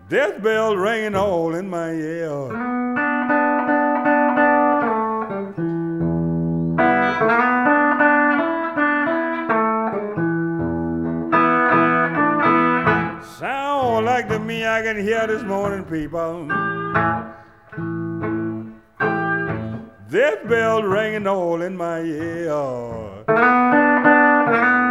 Death bell ringing all in my ear. Sound like to me I can hear this morning, people. Death bell ringing all in my ear.